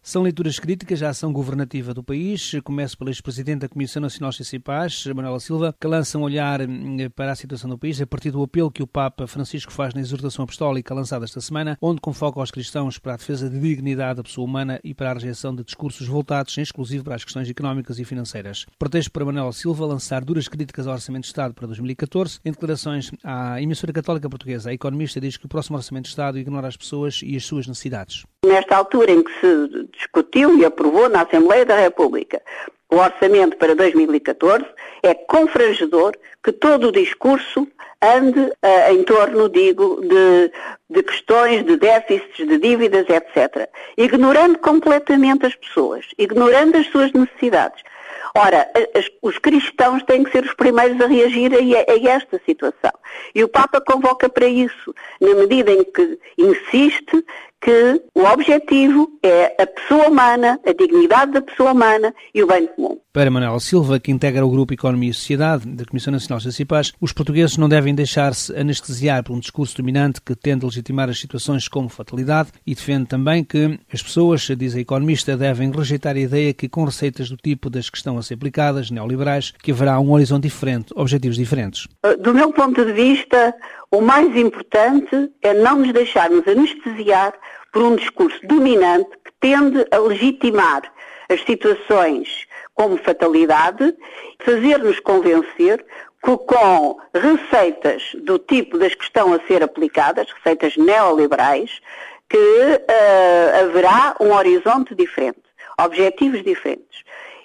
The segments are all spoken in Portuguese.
São leituras críticas à ação governativa do país. Começo pelo ex-presidente da Comissão Nacional dos CCPAs, Manuel Silva, que lança um olhar para a situação do país a partir do apelo que o Papa Francisco faz na exortação apostólica lançada esta semana, onde convoca os cristãos para a defesa da dignidade da pessoa humana e para a rejeição de discursos voltados em exclusivo para as questões económicas e financeiras. Pretexto para Manuel Silva lançar duras críticas ao Orçamento de Estado para 2014. Em declarações à emissora católica portuguesa, a economista diz que o próximo Orçamento de Estado ignora as pessoas e as suas necessidades. Nesta altura em que se discutiu e aprovou na Assembleia da República o orçamento para 2014, é confrangedor que todo o discurso ande em torno, de questões de déficits, de dívidas, etc. Ignorando completamente as pessoas, ignorando as suas necessidades. Ora, os cristãos têm que ser os primeiros a reagir a esta situação. E o Papa convoca para isso, na medida em que insiste que o objetivo é a pessoa humana, a dignidade da pessoa humana e o bem comum. Para Manuel Silva, que integra o Grupo Economia e Sociedade da Comissão Nacional dos CCPAs, os portugueses não devem deixar-se anestesiar por um discurso dominante que tende a legitimar as situações como fatalidade e defende também que as pessoas, diz a economista, devem rejeitar a ideia que com receitas do tipo das que estão a ser aplicadas, neoliberais, que haverá um horizonte diferente, objetivos diferentes. Do meu ponto de vista, o mais importante é não nos deixarmos anestesiar por um discurso dominante que tende a legitimar as situações como fatalidade, fazer-nos convencer que com receitas do tipo das que estão a ser aplicadas, receitas neoliberais, que haverá um horizonte diferente, objetivos diferentes.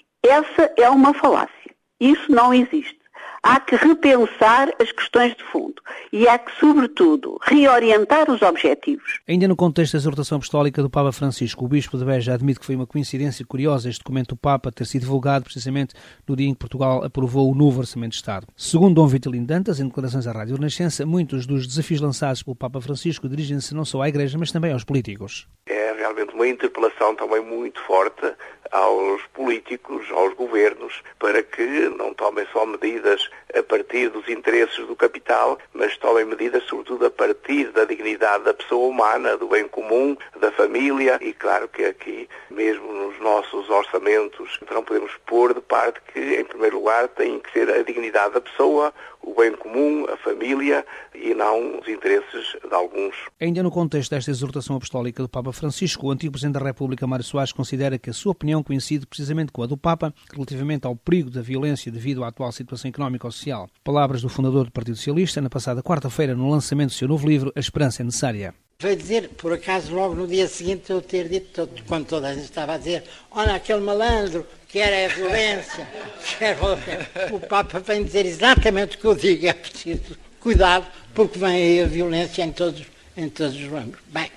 Essa é uma falácia. Isso não existe. Há que repensar as questões de fundo e há que, sobretudo, reorientar os objetivos. Ainda no contexto da exortação apostólica do Papa Francisco, o Bispo de Beja admite que foi uma coincidência curiosa este documento do Papa ter sido divulgado precisamente no dia em que Portugal aprovou o novo Orçamento de Estado. Segundo Dom Vitalino Dantas, em declarações à Rádio Renascença, muitos dos desafios lançados pelo Papa Francisco dirigem-se não só à Igreja, mas também aos políticos. É realmente uma interpelação também muito forte aos políticos, aos governos, para que não tomem só medidas a partir dos interesses do capital, mas tomem medidas sobretudo a partir da dignidade da pessoa humana, do bem comum, da família, e claro que aqui, mesmo nos nossos orçamentos, não podemos pôr de parte que, em primeiro lugar, tem que ser a dignidade da pessoa, o bem comum, a família e não os interesses de alguns. Ainda no contexto desta exortação apostólica do Papa Francisco, o antigo Presidente da República, Mário Soares, considera que a sua opinião coincide precisamente com a do Papa relativamente ao perigo da violência devido à atual situação económica ou social. Palavras do fundador do Partido Socialista na passada quarta-feira no lançamento do seu novo livro, A Esperança é Necessária. Veio dizer, por acaso, logo no dia seguinte eu ter dito, quando toda a gente estava a dizer, olha aquele malandro, que era a violência, que era o Papa vem dizer exatamente o que eu digo, é preciso cuidado, porque vem aí a violência em todos os ramos. Bem,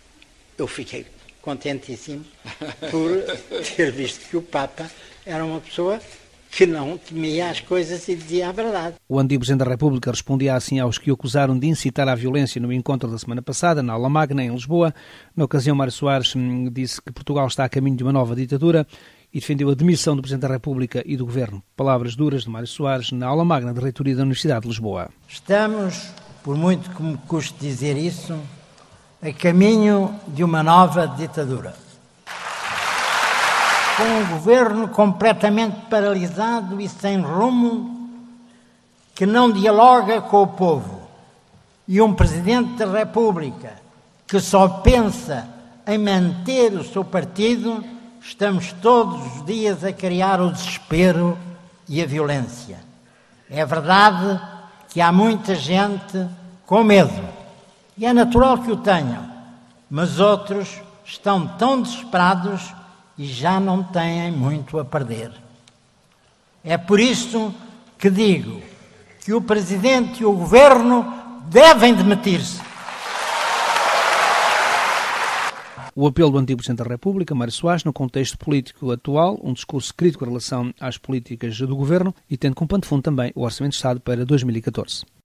eu fiquei contentíssimo por ter visto que o Papa era uma pessoa que não temia as coisas e dizia a verdade. O antigo Presidente da República respondia assim aos que o acusaram de incitar à violência no encontro da semana passada, na Aula Magna, em Lisboa. Na ocasião, Mário Soares disse que Portugal está a caminho de uma nova ditadura e defendeu a demissão do Presidente da República e do Governo. Palavras duras de Mário Soares na Aula Magna da Reitoria da Universidade de Lisboa. Estamos, por muito que me custe dizer isso, a caminho de uma nova ditadura. Com um governo completamente paralisado e sem rumo, que não dialoga com o povo, e um Presidente da República que só pensa em manter o seu partido, estamos todos os dias a criar o desespero e a violência. É verdade que há muita gente com medo, e é natural que o tenham, mas outros estão tão desesperados e já não têm muito a perder. É por isso que digo que o Presidente e o Governo devem demitir-se. O apelo do antigo Presidente da República, Mário Soares, no contexto político atual, um discurso crítico em relação às políticas do Governo e tendo como pano de fundo também o Orçamento de Estado para 2014.